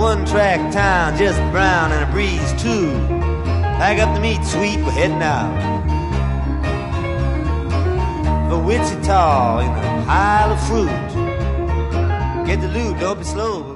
one-track town, just brown and a breeze too. Pack up the meat, sweet, we're heading out for Wichita in a pile of fruit. Get the loot, don't be slow.